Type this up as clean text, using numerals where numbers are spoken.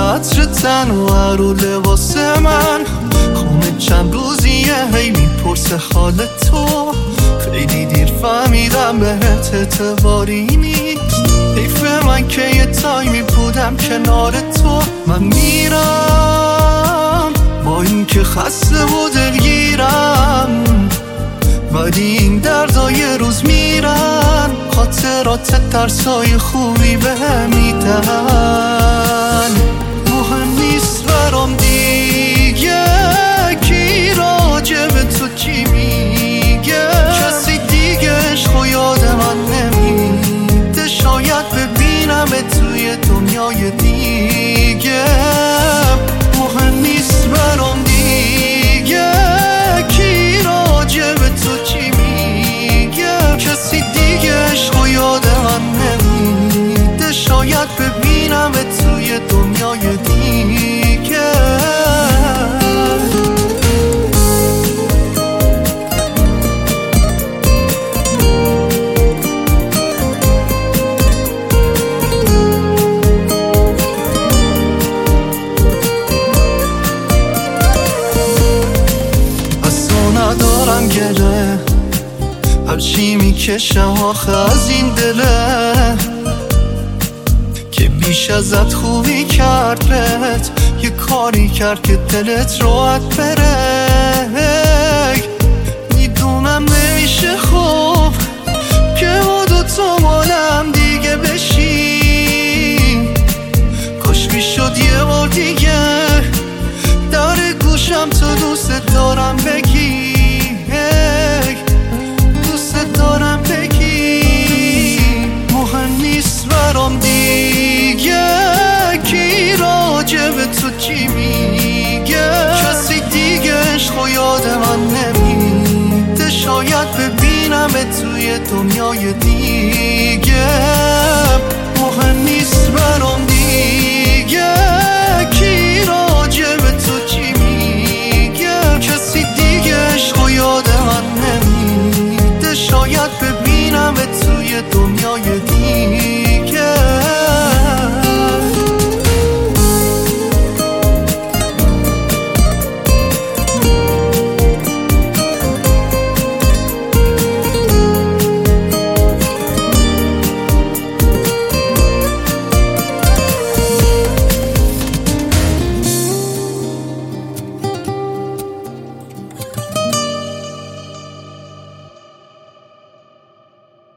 عطر تن و رو لباس من، خونه چند روزیه هی میپرسه حال تو. خیلی دیر فهمیدم بهت اعتباری نیست، حیف من که یه تایمی بودم کنار تو. من میرم با این که خسته و دلگیرم، ولی این دردای روز میرن، خاطرات ترسای خوبی به میدن. مهم نیست برام دیگه کی راجع به تو چی میگه، کسی دیگه عشقو یاد من نمیده، شاید ببینم توی دنیای دیگه. مهم نیست برام دیگه کی راجع به تو چی میگه، کسی دیگه عشقو یاد من نمیده، شاید ببینم توی دنیای دیگه. ندارم گله، هرچی میکشه آخه از این دله که بیش ازت خوبی کرد بهت، یه کاری کرد که دلت راحت بره. میدونم نمیشه خوب که ما دوتا مالم دیگه بشیم، کاش میشد یه بار دیگه در گوشم تو دوست دارم بگی، دوست دارم بگی. مهم نیست برام دیگه کی راجع به تو چی میگه، کسی دیگه عشقو یاد من نمیده، شاید ببینم توی دنیای دیگه. مهم نیست برام دیگه کی راجع به تو چی میگه، کسی دیگه عشقو یاد من نمیده، شاید ببینم توی دنیای دیگه.